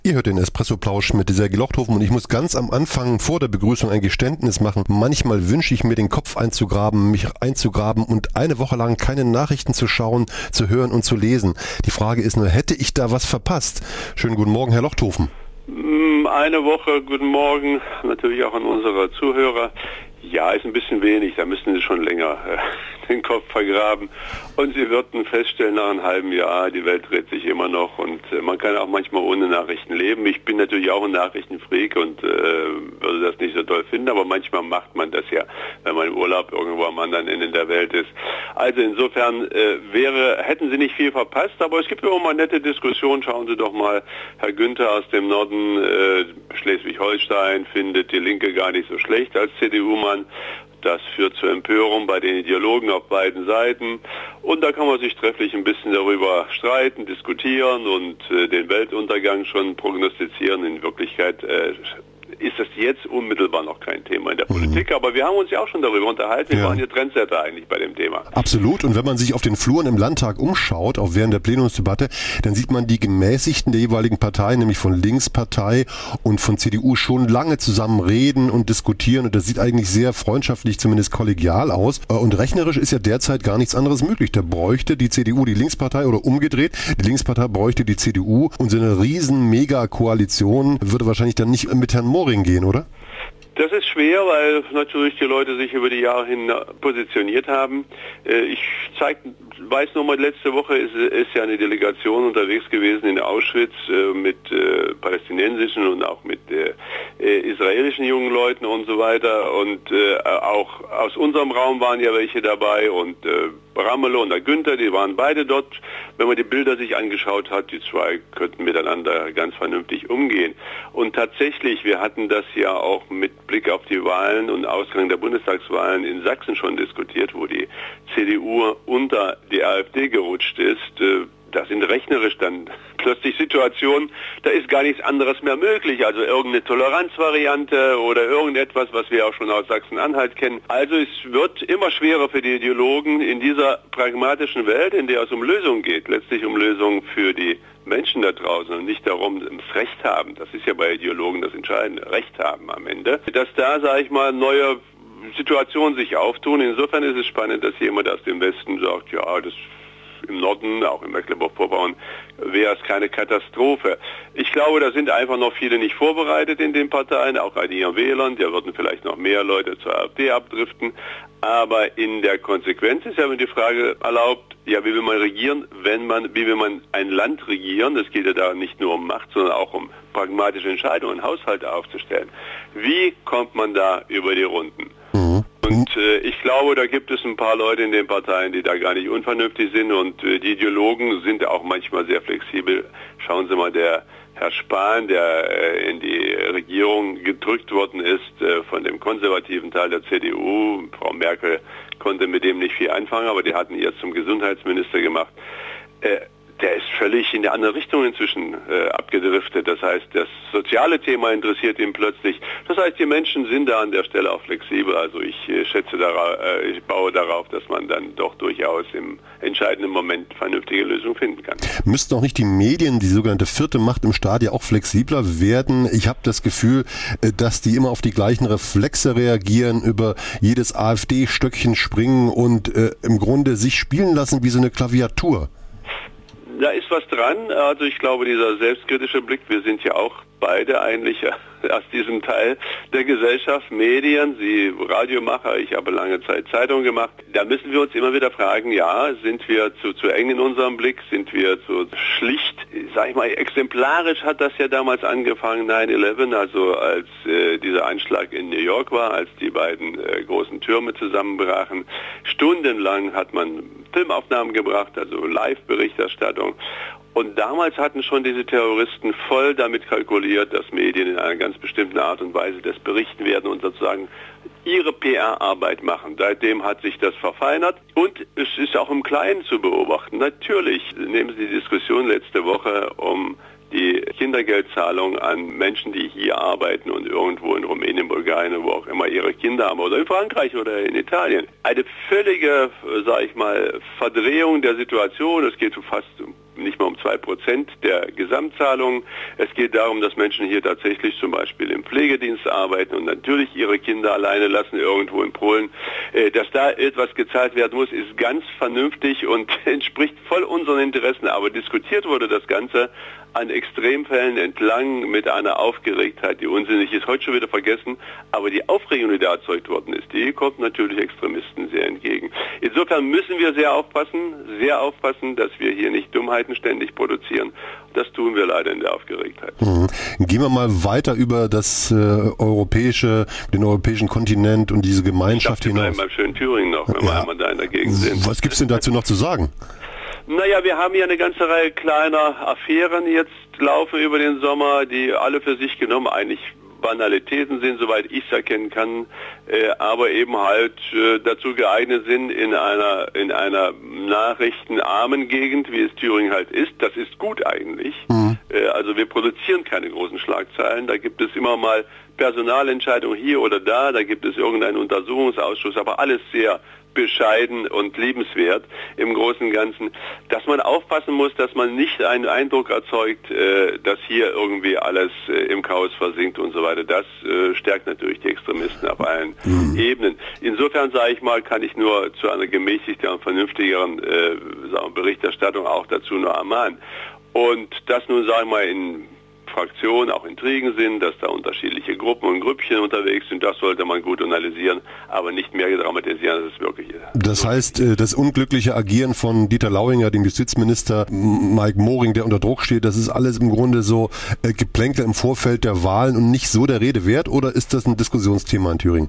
Ihr hört den Espresso-Plausch mit Sergej Lochthofen und ich muss ganz am Anfang vor der Begrüßung ein Geständnis machen. Manchmal wünsche ich mir den Kopf einzugraben, mich einzugraben und eine Woche lang keine Nachrichten zu schauen, zu hören und zu lesen. Die Frage ist nur, hätte ich da was verpasst? Schönen guten Morgen, Herr Lochthofen. Eine Woche, guten Morgen, natürlich auch an unsere Zuhörer. Ja, ist ein bisschen wenig, da müssen Sie schon länger den Kopf vergraben. Und Sie würden feststellen, nach einem halben Jahr, die Welt dreht sich immer noch und man kann auch manchmal ohne Nachrichten leben. Ich bin natürlich auch ein Nachrichtenfreak und würde das nicht so toll finden, aber manchmal macht man das ja, wenn man im Urlaub irgendwo am anderen Ende der Welt ist. Also insofern hätten Sie nicht viel verpasst, aber es gibt immer mal nette Diskussionen. Schauen Sie doch mal, Herr Günther aus dem Norden Schleswig-Holstein findet die Linke gar nicht so schlecht als CDU-Mann. Das führt zur Empörung bei den Ideologen auf beiden Seiten. Und da kann man sich trefflich ein bisschen darüber streiten, diskutieren und den Weltuntergang schon prognostizieren. In Wirklichkeit ist das jetzt unmittelbar noch kein Thema in der Politik, aber wir haben uns ja auch schon darüber unterhalten. Wir waren ja Trendsetter eigentlich bei dem Thema. Absolut. Und wenn man sich auf den Fluren im Landtag umschaut, auch während der Plenumsdebatte, dann sieht man die Gemäßigten der jeweiligen Parteien, nämlich von Linkspartei und von CDU, schon lange zusammen reden und diskutieren. Und das sieht eigentlich sehr freundschaftlich, zumindest kollegial aus. Und rechnerisch ist ja derzeit gar nichts anderes möglich. Da bräuchte die CDU die Linkspartei oder umgedreht. Die Linkspartei bräuchte die CDU. Und so eine riesen Mega-Koalition würde wahrscheinlich dann nicht mit Herrn Moring gehen, oder? Das ist schwer, weil natürlich die Leute sich über die Jahre hin positioniert haben. Ich weiß nur mal, letzte Woche ist ja eine Delegation unterwegs gewesen in Auschwitz mit palästinensischen und auch mit israelischen jungen Leuten und so weiter. Und auch aus unserem Raum waren ja welche dabei und Ramelow und der Günther, die waren beide dort. Wenn man die Bilder sich angeschaut hat, die zwei könnten miteinander ganz vernünftig umgehen. Und tatsächlich, wir hatten das ja auch mit Blick auf die Wahlen und Ausgang der Bundestagswahlen in Sachsen schon diskutiert, wo die CDU unter die AfD gerutscht ist. Das sind rechnerisch dann plötzlich Situationen, da ist gar nichts anderes mehr möglich. Also irgendeine Toleranzvariante oder irgendetwas, was wir auch schon aus Sachsen-Anhalt kennen. Also es wird immer schwerer für die Ideologen in dieser pragmatischen Welt, in der es um Lösungen geht, letztlich um Lösungen für die Menschen da draußen und nicht darum, das Recht haben. Das ist ja bei Ideologen das Entscheidende, Recht haben am Ende. Dass da, sage ich mal, neue Situationen sich auftun. Insofern ist es spannend, dass jemand aus dem Westen sagt, ja, das im Norden, auch in Mecklenburg-Vorpommern, wäre es keine Katastrophe. Ich glaube, da sind einfach noch viele nicht vorbereitet in den Parteien, auch an ihren Wählern. Da würden vielleicht noch mehr Leute zur AfD abdriften. Aber in der Konsequenz ist ja die Frage erlaubt, ja, wie will man regieren, wie will man ein Land regieren? Es geht ja da nicht nur um Macht, sondern auch um pragmatische Entscheidungen, Haushalte aufzustellen. Wie kommt man da über die Runden? Und ich glaube, da gibt es ein paar Leute in den Parteien, die da gar nicht unvernünftig sind und die Ideologen sind auch manchmal sehr flexibel. Schauen Sie mal, der Herr Spahn, der in die Regierung gedrückt worden ist von dem konservativen Teil der CDU. Frau Merkel konnte mit dem nicht viel anfangen, aber die hatten ihn jetzt zum Gesundheitsminister gemacht. Der ist völlig in eine andere Richtung inzwischen abgedriftet. Das heißt, das soziale Thema interessiert ihn plötzlich. Das heißt, die Menschen sind da an der Stelle auch flexibel. Also ich ich baue darauf, dass man dann doch durchaus im entscheidenden Moment vernünftige Lösungen finden kann. Müssten auch nicht die Medien, die sogenannte vierte Macht im Staat, ja auch flexibler werden? Ich habe das Gefühl, dass die immer auf die gleichen Reflexe reagieren, über jedes AfD-Stöckchen springen und im Grunde sich spielen lassen wie so eine Klaviatur. Da ist was dran. Also ich glaube, dieser selbstkritische Blick, wir sind ja auch beide eigentlich aus diesem Teil der Gesellschaft, Medien, Sie Radiomacher, ich habe lange Zeit Zeitung gemacht. Da müssen wir uns immer wieder fragen, ja, sind wir zu eng in unserem Blick, sind wir zu schlicht, sag ich mal, exemplarisch hat das ja damals angefangen, 9/11, also als dieser Einschlag in New York war, als die beiden großen Türme zusammenbrachen. Stundenlang hat man Filmaufnahmen gebracht, also Live-Berichterstattung. Und damals hatten schon diese Terroristen voll damit kalkuliert, dass Medien in einer ganz bestimmten Art und Weise das berichten werden und sozusagen ihre PR-Arbeit machen. Seitdem hat sich das verfeinert und es ist auch im Kleinen zu beobachten. Natürlich, nehmen Sie die Diskussion letzte Woche um die Kindergeldzahlung an Menschen, die hier arbeiten und irgendwo in Rumänien, Bulgarien, wo auch immer ihre Kinder haben, oder in Frankreich oder in Italien. Eine völlige, sage ich mal, Verdrehung der Situation. Es geht fast nicht mal um 2% der Gesamtzahlung. Es geht darum, dass Menschen hier tatsächlich zum Beispiel im Pflegedienst arbeiten und natürlich ihre Kinder alleine lassen, irgendwo in Polen. Dass da etwas gezahlt werden muss, ist ganz vernünftig und entspricht voll unseren Interessen. Aber diskutiert wurde das Ganze an Extremfällen entlang mit einer Aufgeregtheit, die unsinnig ist, heute schon wieder vergessen. Aber die Aufregung, die da erzeugt worden ist, die kommt natürlich Extremisten sehr entgegen. Insofern müssen wir sehr aufpassen, dass wir hier nicht Dummheiten ständig produzieren. Das tun wir leider in der Aufgeregtheit. Gehen wir mal weiter über den europäischen Kontinent und diese Gemeinschaft hinaus. Wir bleiben beim schönen Thüringen noch, wenn wir einmal da in der Gegend sind. Was gibt es denn dazu noch zu sagen? Naja, wir haben hier eine ganze Reihe kleiner Affären jetzt laufen über den Sommer, die alle für sich genommen eigentlich Banalitäten sind, soweit ich es erkennen kann, aber eben halt dazu geeignet sind in einer nachrichtenarmen Gegend, wie es Thüringen halt ist. Das ist gut eigentlich. Also wir produzieren keine großen Schlagzeilen. Da gibt es immer mal Personalentscheidungen hier oder da gibt es irgendeinen Untersuchungsausschuss, aber alles sehr bescheiden und liebenswert im Großen und Ganzen, dass man aufpassen muss, dass man nicht einen Eindruck erzeugt, dass hier irgendwie alles im Chaos versinkt und so weiter. Das stärkt natürlich die Extremisten auf allen Ebenen. Insofern, sage ich mal, kann ich nur zu einer gemäßigteren, vernünftigeren Berichterstattung auch dazu nur ermahnen. Und das nun, sagen wir mal, in Fraktionen auch Intrigen sind, dass da unterschiedliche Gruppen und Grüppchen unterwegs sind, das sollte man gut analysieren, aber nicht mehr dramatisieren, als es wirklich ist. Das heißt, das unglückliche Agieren von Dieter Lauinger, dem Justizminister, Mike Moring, der unter Druck steht, das ist alles im Grunde so Geplänkel im Vorfeld der Wahlen und nicht so der Rede wert, oder ist das ein Diskussionsthema in Thüringen?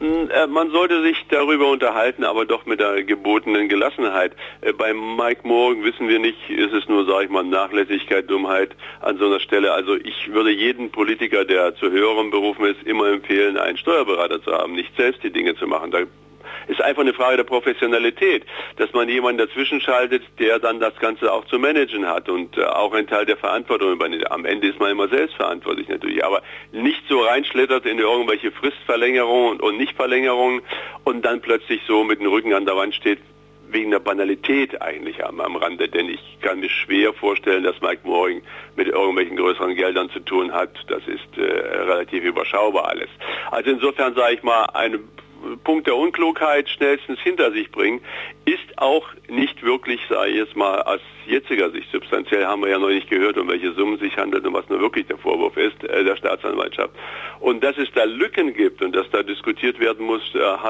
Man sollte sich darüber unterhalten, aber doch mit der gebotenen Gelassenheit. Bei Mike Moring wissen wir nicht, ist es nur, sage ich mal, Nachlässigkeit, Dummheit an so einer Stelle. Also ich würde jeden Politiker, der zu höherem berufen ist, immer empfehlen, einen Steuerberater zu haben, nicht selbst die Dinge zu machen. Da ist einfach eine Frage der Professionalität, dass man jemanden dazwischen schaltet, der dann das Ganze auch zu managen hat und auch einen Teil der Verantwortung übernimmt. Am Ende ist man immer selbst verantwortlich natürlich, aber nicht so reinschlittert in irgendwelche Fristverlängerungen und Nichtverlängerungen und dann plötzlich so mit dem Rücken an der Wand steht, wegen der Banalität eigentlich am Rande, denn ich kann mir schwer vorstellen, dass Mike Moring mit irgendwelchen größeren Geldern zu tun hat. Das ist relativ überschaubar alles. Also insofern sage ich mal, ein Punkt der Unklugheit schnellstens hinter sich bringen, ist auch nicht wirklich, sage ich jetzt mal, aus jetziger Sicht substanziell, haben wir ja noch nicht gehört, um welche Summen sich handelt und was nur wirklich der Vorwurf ist, der Staatsanwaltschaft. Und dass es da Lücken gibt und dass da diskutiert werden muss,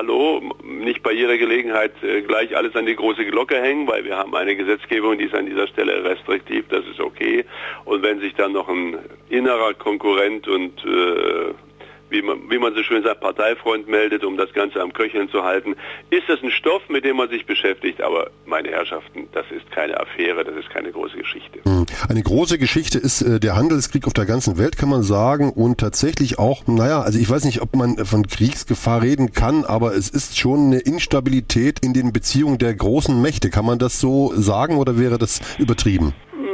nicht bei jeder Gelegenheit gleich alles an die große Glocke hängen, weil wir haben eine Gesetzgebung, die ist an dieser Stelle restriktiv, das ist okay. Und wenn sich dann noch ein innerer Konkurrent und wie man so schön sagt, Parteifreund meldet, um das Ganze am Köcheln zu halten, ist das ein Stoff, mit dem man sich beschäftigt. Aber meine Herrschaften, das ist keine Affäre, das ist keine große Geschichte. Eine große Geschichte ist der Handelskrieg auf der ganzen Welt, kann man sagen. Und tatsächlich auch, also ich weiß nicht, ob man von Kriegsgefahr reden kann, aber es ist schon eine Instabilität in den Beziehungen der großen Mächte. Kann man das so sagen oder wäre das übertrieben?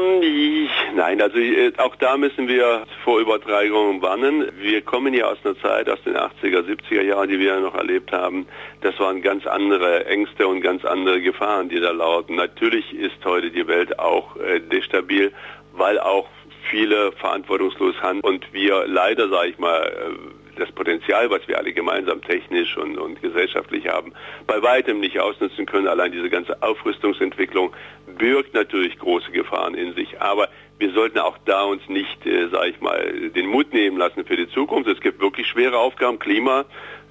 Nein, also auch da müssen wir vor Übertreibungen warnen. Wir kommen ja aus einer Zeit, aus den 80er, 70er Jahren, die wir ja noch erlebt haben. Das waren ganz andere Ängste und ganz andere Gefahren, die da lauten. Natürlich ist heute die Welt auch destabil, weil auch viele verantwortungslos handeln und wir leider, sage ich mal, das Potenzial, was wir alle gemeinsam technisch und gesellschaftlich haben, bei weitem nicht ausnutzen können. Allein diese ganze Aufrüstungsentwicklung birgt natürlich große Gefahren in sich. Aber wir sollten auch da uns nicht, sage ich mal, den Mut nehmen lassen für die Zukunft. Es gibt wirklich schwere Aufgaben. Klima,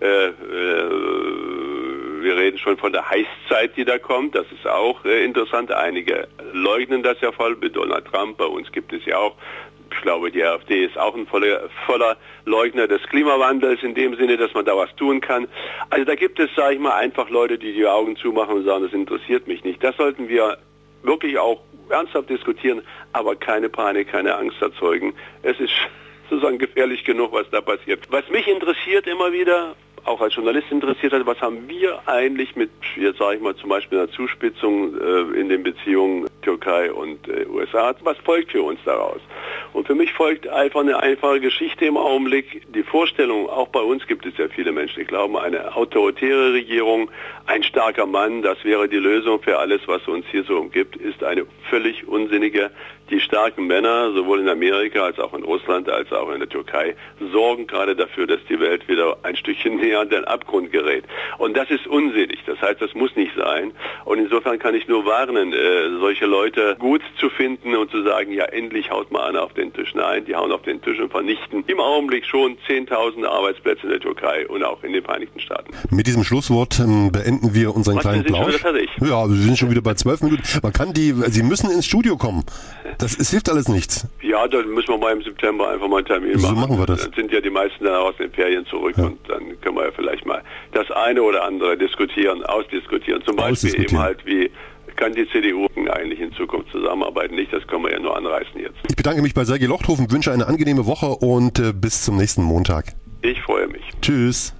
wir reden schon von der Heißzeit, die da kommt. Das ist auch interessant. Einige leugnen das ja voll, mit Donald Trump. Bei uns gibt es ja auch, ich glaube, die AfD ist auch ein voller Leugner des Klimawandels in dem Sinne, dass man da was tun kann. Also da gibt es, sage ich mal, einfach Leute, die die Augen zumachen und sagen, das interessiert mich nicht. Das sollten wir wirklich auch ernsthaft diskutieren, aber keine Panik, keine Angst erzeugen. Es ist sozusagen gefährlich genug, was da passiert. Was mich interessiert immer wieder, auch als Journalist interessiert hat, was haben wir eigentlich mit, jetzt sage ich mal, zum Beispiel einer Zuspitzung in den Beziehungen Türkei und USA. Was folgt für uns daraus? Und für mich folgt einfach eine einfache Geschichte im Augenblick. Die Vorstellung, auch bei uns gibt es ja viele Menschen, die glauben, eine autoritäre Regierung, ein starker Mann, das wäre die Lösung für alles, was uns hier so umgibt, ist eine völlig unsinnige. Die starken Männer, sowohl in Amerika als auch in Russland, als auch in der Türkei, sorgen gerade dafür, dass die Welt wieder ein Stückchen näher an den Abgrund gerät. Und das ist unsinnig. Das heißt, das muss nicht sein. Und insofern kann ich nur warnen, solche Leute gut zu finden und zu sagen, ja, endlich haut mal einer auf den Tisch. Nein, die hauen auf den Tisch und vernichten im Augenblick schon 10.000 Arbeitsplätze in der Türkei und auch in den Vereinigten Staaten. Mit diesem Schlusswort beenden wir unseren kleinen Plausch. Ja, wir sind schon wieder bei 12 Minuten. Sie müssen ins Studio kommen. Es hilft alles nichts. Ja, dann müssen wir mal im September einfach mal einen Termin machen. So machen wir das. Dann sind ja die meisten dann aus den Ferien zurück und dann können wir ja vielleicht mal das eine oder andere ausdiskutieren. Zum Beispiel eben halt, wie kann die CDU eigentlich in Zukunft zusammenarbeiten? Nicht, das können wir ja nur anreißen jetzt. Ich bedanke mich bei Sergej Lochthofen, wünsche eine angenehme Woche und bis zum nächsten Montag. Ich freue mich. Tschüss.